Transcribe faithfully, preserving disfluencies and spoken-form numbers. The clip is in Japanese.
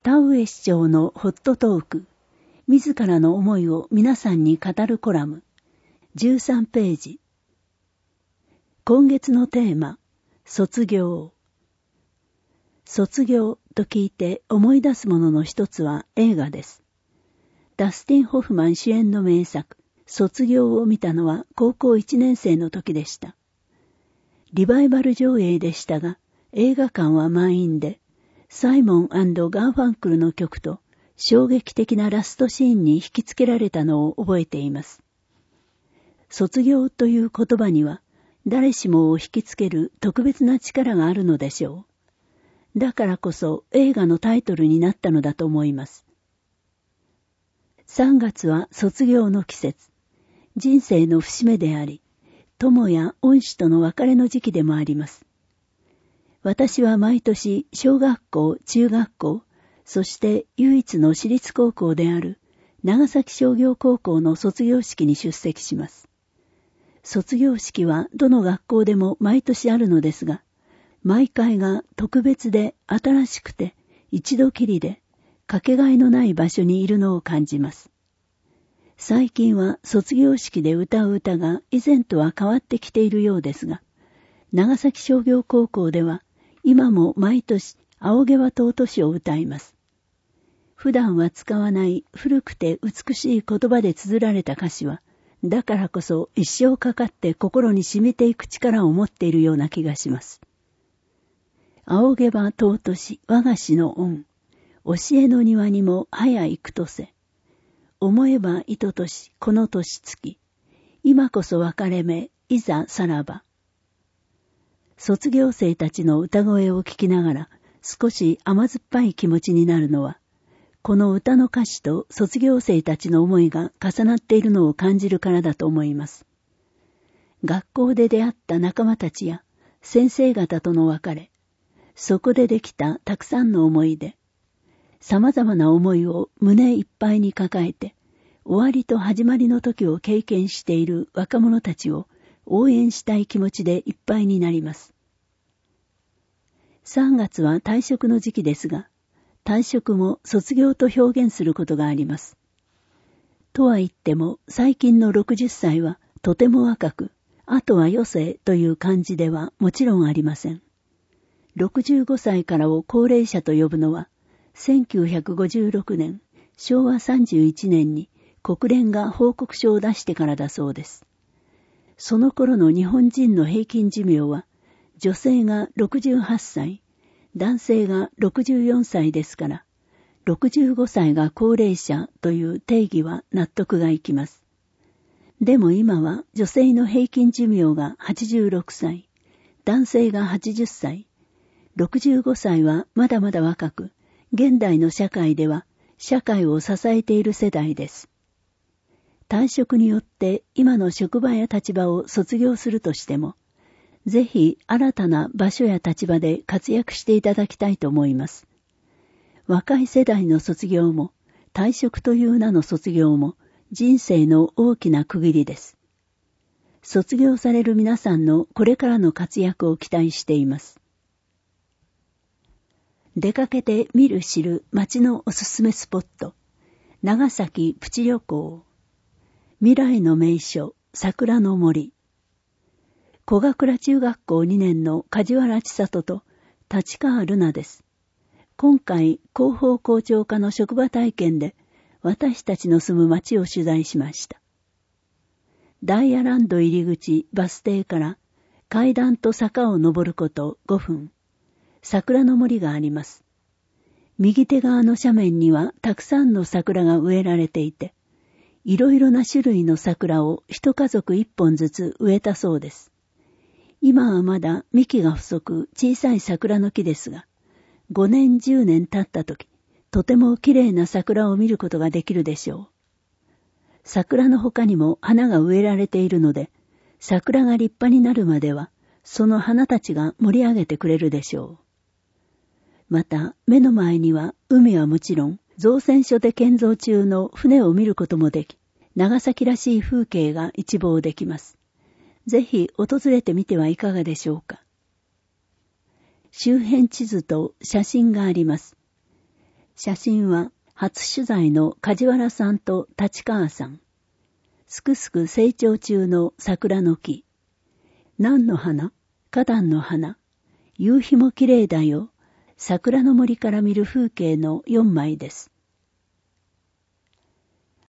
田上市長のホットトーク、自らの思いを皆さんに語るコラム、じゅうさんページ。今月のテーマ、卒業。卒業と聞いて思い出すものの一つは映画です。ダスティン・ホフマン主演の名作、卒業を見たのは高校いちねん生の時でした。リバイバル上映でしたが、映画館は満員で、サイモン&ガーファンクルの曲と衝撃的なラストシーンに引きつけられたのを覚えています。卒業という言葉には誰しもを引きつける特別な力があるのでしょう。だからこそ映画のタイトルになったのだと思います。さんがつは卒業の季節、人生の節目であり、友や恩師との別れの時期でもあります。私は毎年小学校、中学校、そして唯一の私立高校である長崎商業高校の卒業式に出席します。卒業式はどの学校でも毎年あるのですが、毎回が特別で新しくて一度きりでかけがえのない場所にいるのを感じます。最近は卒業式で歌う歌が以前とは変わってきているようですが、長崎商業高校では今も毎年青毛は尊しを歌います。普段は使わない古くて美しい言葉で綴られた歌詞は、だからこそ一生かかって心に染みていく力を持っているような気がします。青毛は尊し我が師の恩、教えの庭にも早いくとせ。思えば糸としこの年月、今こそ別れ目、いざさらば。卒業生たちの歌声を聞きながら少し甘酸っぱい気持ちになるのは、この歌の歌詞と卒業生たちの思いが重なっているのを感じるからだと思います。学校で出会った仲間たちや先生方との別れ、そこでできたたくさんの思い出、様々な思いを胸いっぱいに抱えて、終わりと始まりの時を経験している若者たちを応援したい気持ちでいっぱいになります。さんがつは退職の時期ですが、退職も卒業と表現することがあります。とは言っても、最近のろくじゅっさいはとても若く、あとは余生という感じではもちろんありません。ろくじゅうごさいからを高齢者と呼ぶのは、せんきゅうひゃくごじゅうろくねん、しょうわさんじゅういちねんに国連が報告書を出してからだそうです。その頃の日本人の平均寿命は、女性がろくじゅうはっさい、男性がろくじゅうよんさいですから、ろくじゅうごさいが高齢者という定義は納得がいきます。でも今は女性の平均寿命がはちじゅうろくさい、男性がはちじゅっさい、ろくじゅうごさいはまだまだ若く、現代の社会では社会を支えている世代です。退職によって今の職場や立場を卒業するとしても、ぜひ新たな場所や立場で活躍していただきたいと思います。若い世代の卒業も、退職という名の卒業も人生の大きな区切りです。卒業される皆さんのこれからの活躍を期待しています。出かけて見る知る街のおすすめスポット、長崎プチ旅行。未来の名所、桜の森。小賀倉中学校にねんの梶原千里と立川ルナです。今回、広報校長課の職場体験で私たちの住む町を取材しました。ダイヤランド入り口バス停から階段と坂を登ることごふん、桜の森があります。右手側の斜面にはたくさんの桜が植えられていて、いろいろな種類の桜を一家族一本ずつ植えたそうです。今はまだ幹が細く小さい桜の木ですが、ごねんじゅうねん経った時、とても綺麗な桜を見ることができるでしょう。桜の他にも花が植えられているので、桜が立派になるまでは、その花たちが盛り上げてくれるでしょう。また、目の前には海はもちろん、造船所で建造中の船を見ることもでき、長崎らしい風景が一望できます。ぜひ訪れてみてはいかがでしょうか。周辺地図と写真があります。 写真は初取材の梶原さんと立川さん。すくすく成長中の桜の木。何の花？花壇の花。夕日も綺麗だよ。桜の森から見る風景のよんまいです。